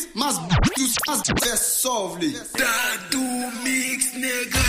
mas é sovle. Tá do mix, nega.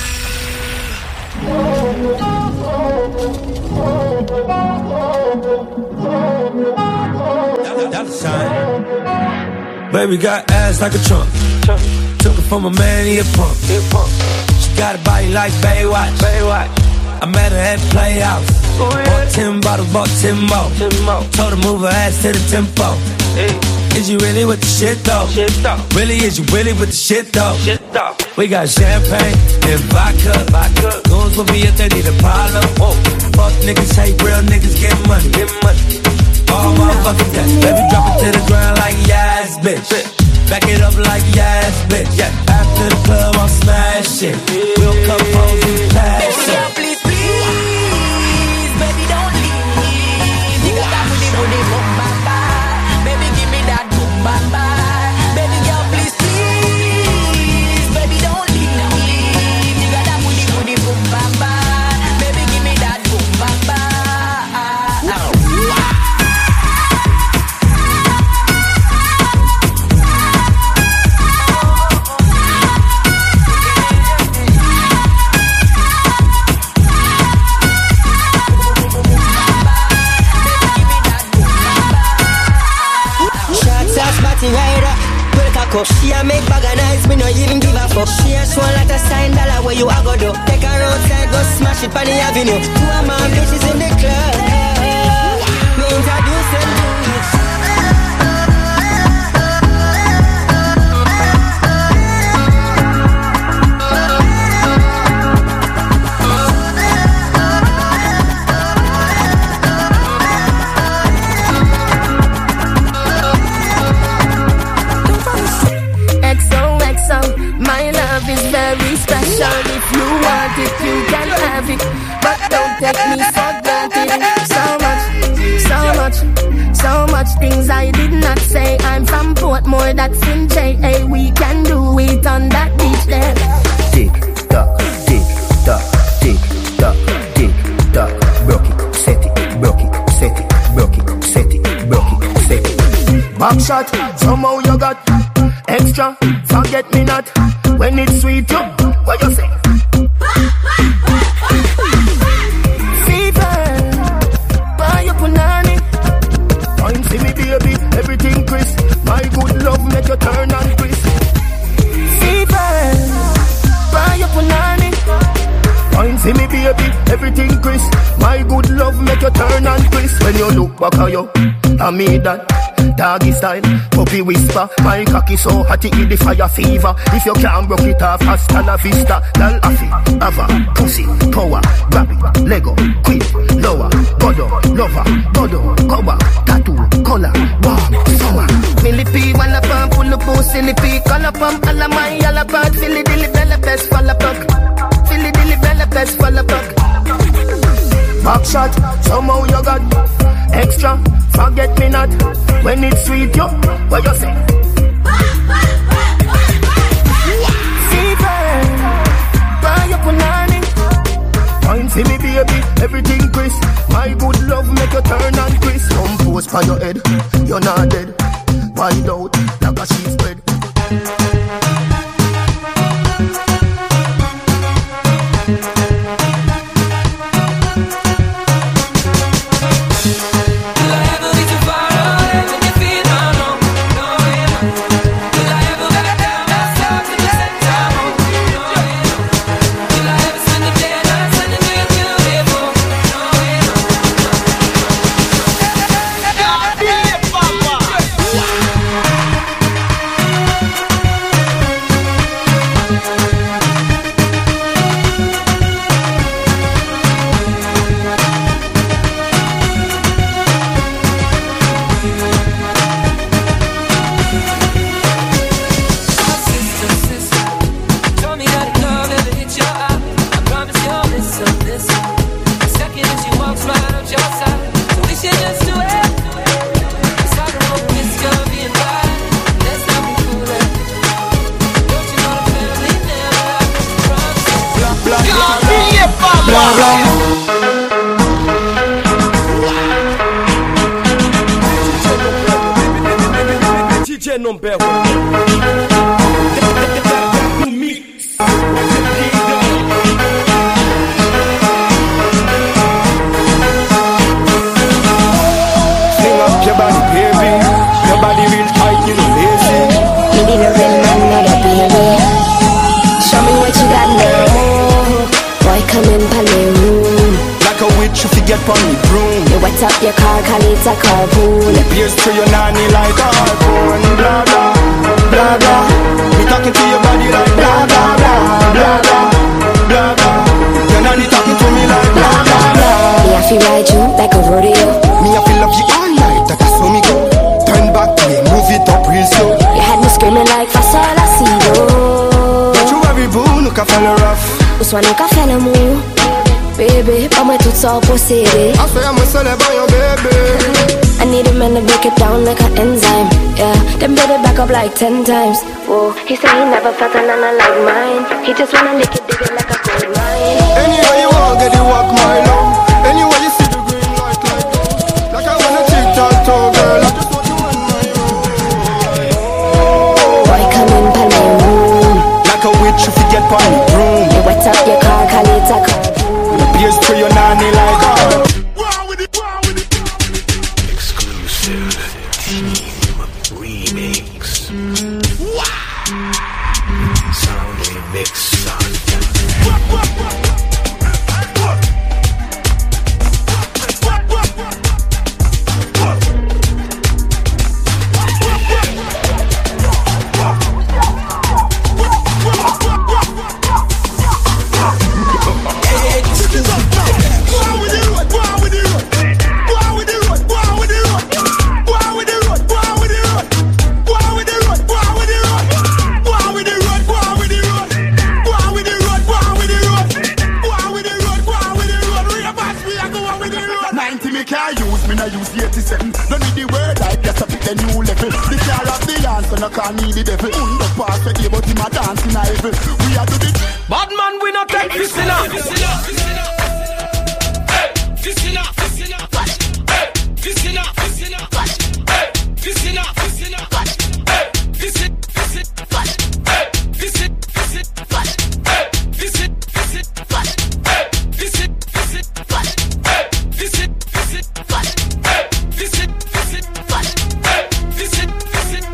Baby got ass like a trunk. Took it from a man, he a punk. She got a body like Baywatch. I met her at Playhouse. Bought 10 bottles, bought 10 more. Told her move her ass to the tempo. Is you really with the shit though? Really, is you really with the shit though? We got champagne and vodka. Goons will be if they need a problem. Fuck niggas, hate real niggas, get money. All motherfucking that. Baby, drop it to the ground like yes, bitch. Back it up like yes, bitch. After the club, I'll smash it. We'll come home and pass it. Please, please, baby, don't leave. You got that booty, boom, bamba. Baby, give me that boom, bamba. Baby, girl, please, please, baby, don't leave. You got that booty, boom, bamba. Baby, give me that boom, bamba. Rider, well cock up. She a make bag of nice, me no even give a fuck. She a show like a sign dollar where you a go do. Take her outside, go smash it on the avenue. Two of my bitches in the club. Me introduce them to it. My love is very special. If you want it, you can have it. But don't take me for granted. So much things I did not say. I'm from Portmore, that's in J.A. We can do it on that beach there. Tick tock, tick tock, tick tock, tick tock. Broke it, set it, broke it, set it, broke it, set it, broke it, set it. Back shot, somehow you got extra, forget me not. When it's sweet, you, what you say? Fever, buy your punani. Time see me baby, everything crisp. My good love make you turn and crisp. Fever, buy your punani. Time see me baby, everything crisp. My good love make you turn and crisp. When you look back at you, I made that. Doggy style, puppy whisper. My cocky so hot it give the fire fever. If you can't broke it off, hasta la vista. Lal afi, ava, pussy, power. Grab it, Lego, quick, lower. Godo, lover, godo, cover. Tattoo, color, warm, summer. Millipede, wanna pump, full of boost, millipede. Color pump, all of my yellow bird. Philly dilly bella best, fall a puck. Philly dilly bella best, fall a puck. Back shot, somehow you got extra, forget me not. When it's sweet, yo, what you say? Fever, buy your punani. Time see me baby, everything crisp. My good love make you turn and crisp. Come post on your head, you're not dead. Wide out, like a sheet spread. DJ number 1. Mix. Fling up your body, baby. Your body real tight, you know lazy. You need a real man, not a baby. Show me what you got now. Boy, come in, pan the room. Like a witch, if you get on the broom. You wet up your car, call it a carpool. The pierce through your nanny like a harpoon. Blah, blah, blah, blah. Me talking to your body like blah, blah, blah, blah, blah, blah, blah. Your nanny talking to me like blah, blah, blah. Me have to ride you like a rodeo. Me have to love you all night, that's how me go. Turn back to me, move it up real slow. You had me screaming like Fasolacito. Don't you worry, boo, look a fella rough. Us one look a fella move. Baby, pas moi tout ça possédé. I say I'm a celebrate your baby. I need a man to break it down like an enzyme. Yeah, then build it back up like 10 times. Whoa, he said he never felt a nana like mine. He just wanna lick it, dig it like a gold mine. Anywhere you walk, get you walk my love. Anywhere you see the green light like gold. Like I wanna tic-tac-toe, girl. I just want you on my own. Boy, come in, pan my room. Like a witch, if you get on the broom. You wet up your car, call it a carpool. The pierce through your nanny like a Exclusive team remix. Sound remix son. I need the devil. Underpass the day, but him a dancing a evil. We are do the Bad man, we not take this enough. This enough. Hey, this enough. This enough. Hey, this enough. This enough. Hey, this enough. This enough. Hey, this it. This it. Hey, this it. This it. Hey, this it. This it. Hey, this it. This it. Hey, this it. This it. Hey, this it. This it. Hey, this it. This it.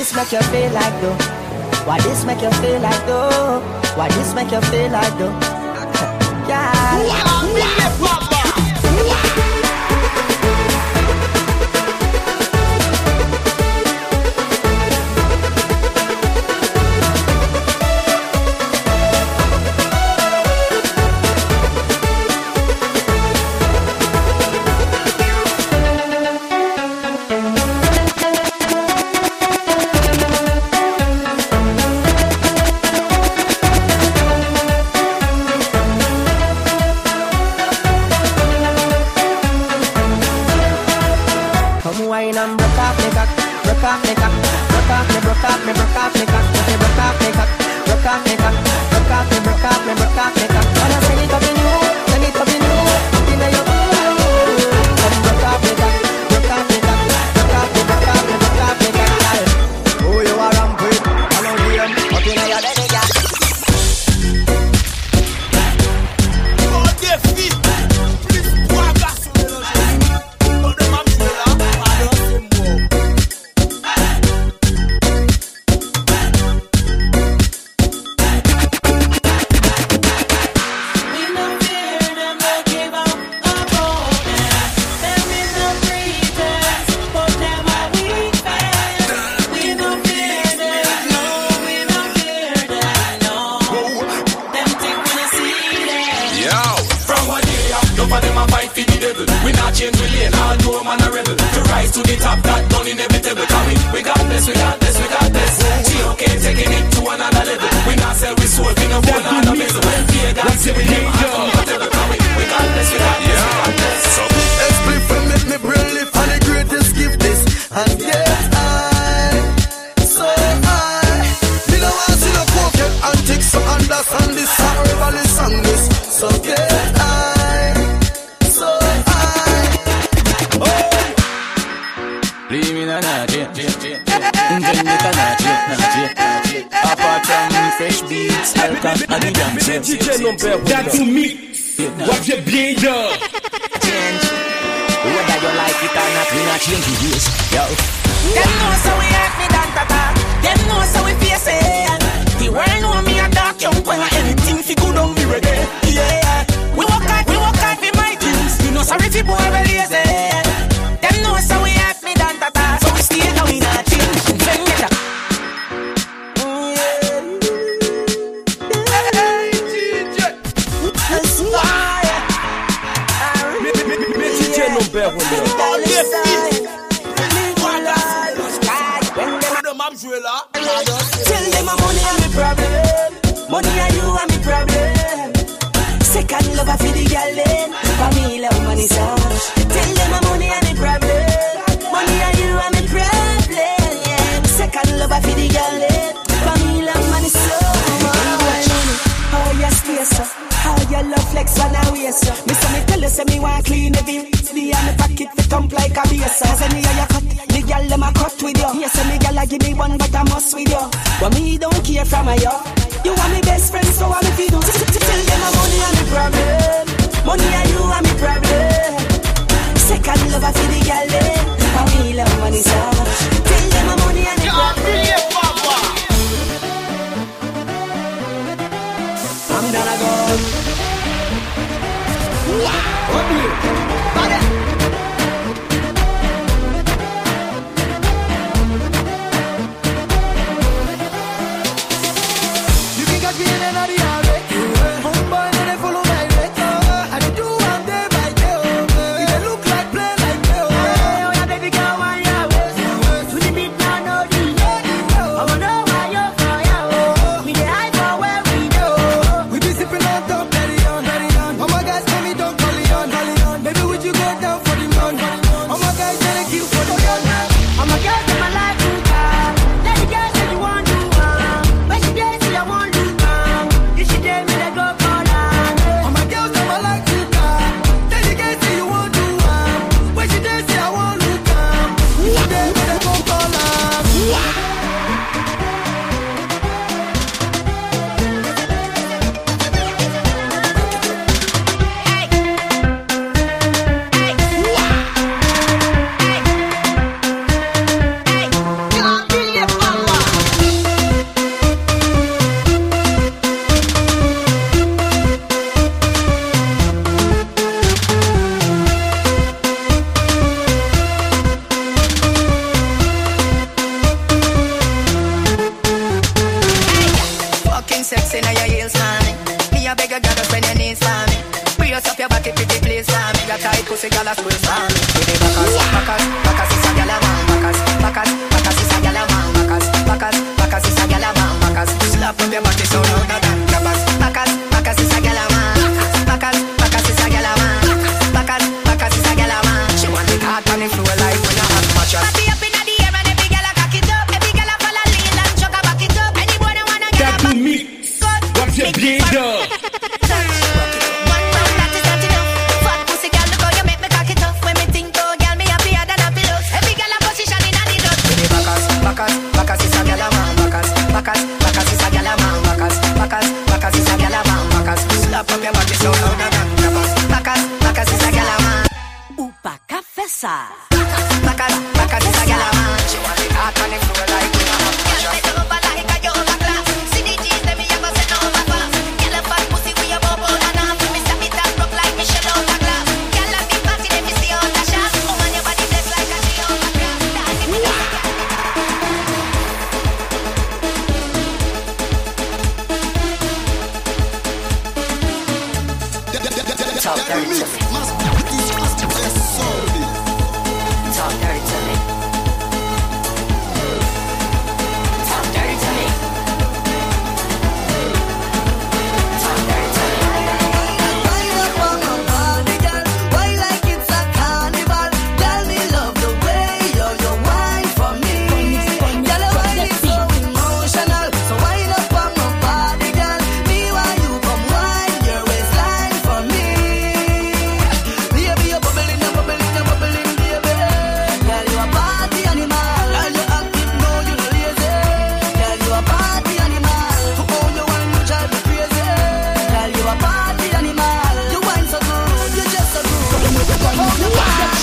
this make you feel like though? Why this make you feel like though? Why this make you feel like though? pussy gyal a squeeze for me. With the backers, backers is a gyal a man. Backers is a gyal a man. Backers is a gyal a man. Backers, slap up your body so louder than clappers. Backers is a gyal a man. Backers is a gyal a man. Backers is a gyal a man. She want it hard on the floor like when you have mattress. Party up inna the air and every gyal a cock it up. Every gyal a follow lean and chuck a back it up. Anybody wanna get a back? What's your big dog? Backers is a gyal a man. Backers is a gyal a man. Backers is a gyal a man. Backers, slap up your body so louder than clappers. Backers is a gyal a man. Upa Cafesa. Backers is a gyal a man. She want it hot on the floor like we have mattress. Gyal over like a you overclass. See the G's them me a go set over fast. Gyal a fat pussy we a bubble and half. Me stop it and rock like Michelle out a glass. Gyal a big party them me see out a shot. Oh man your body bless like a she out a glass. Talk dirty to me. Talk dirty to me. Talk dirty to me. Talk dirty to me. Wind up on my body, girl. Why like it's a carnival? Tell me love the way you wine for me. Girl, your wine is so emotional. So wind up on my body, girl. Me while you come wine your waistline for me. Baby, you're bubbling, baby. Girl, you a party animal. Girl, you active, no, you no lazy. Girl, you a party animal. To own you wine, you drive me crazy. Girl, you a party animal. You wine so good, you just so good. Hold your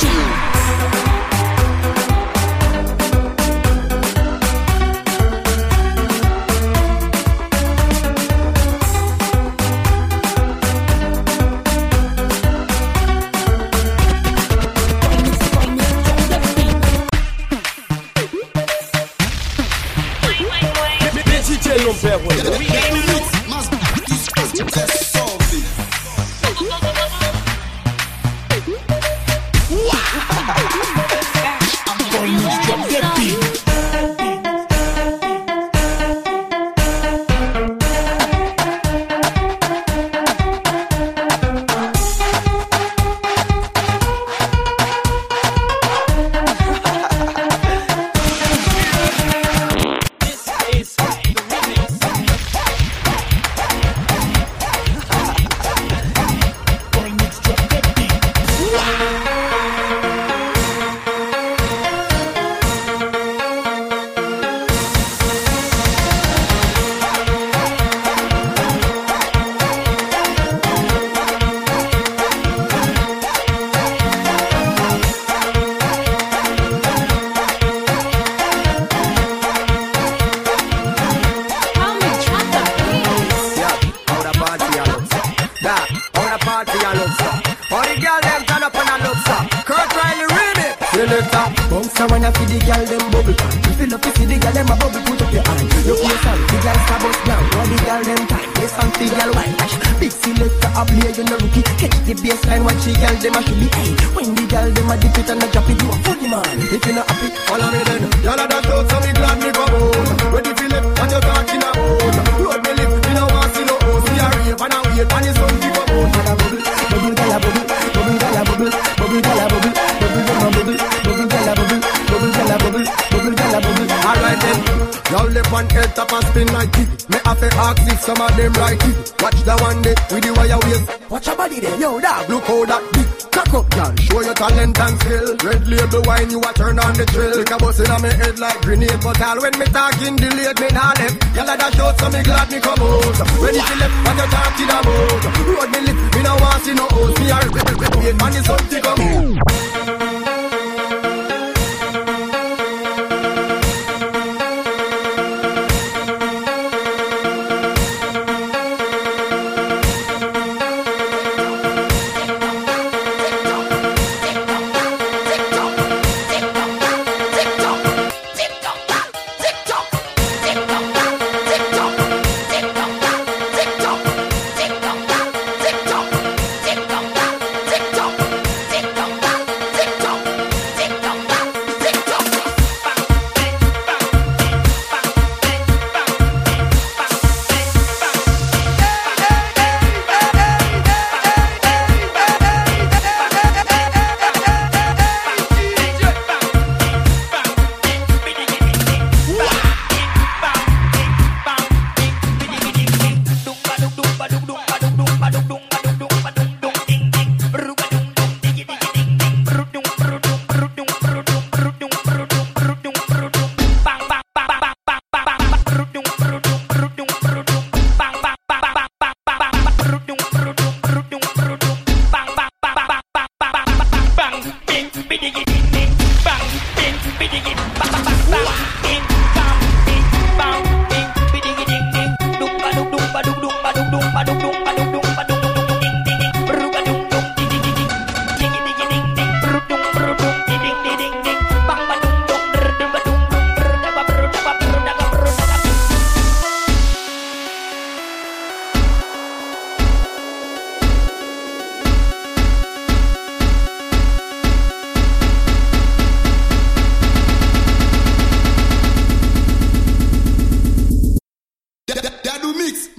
Bouncer when I feed the girl them bubble pan. You feel up, you see the girl them a bubble, put up your hand. You face on the girl star bust down. All the girl them tight, face on the girl white. Big selector up here, you know rookie. Catch the baseline, watch the girl them a should be. Hey, when the girl them a dip it and a drop it, you a funny man. If you not happy, follow me then. Y'all a dash out, so me glad me come home. Ready for left, and you talking about. Road me live, me no want see no host. We a rave and a wait, and it's sun to come out. And a bubble, bubble, girl a bubble, bubble, girl a bubble, bubble, girl a bubble, bubble, girl a bubble, bubble, girl a bubble, bubble, girl a bubble, bubble, girl a bubble. Alright then, y'all left one head top and spin like it. Me have to ask if some of them right it. Watch the one day with the wire waist. Watch your body there, yo dog, look how that big. Cock up, y'all, show your talent and skill. Red label wine, you a turn on the drill. Take a bus in my head like grenade, but all when me talking delayed, me nah left. Y'all a dash out, so me glad me come out. When you left, what you talking about? Road me lip, me no want see no host. Me a wait, man, it's something come out.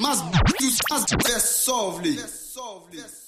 Mas tu faz sauve-lhe.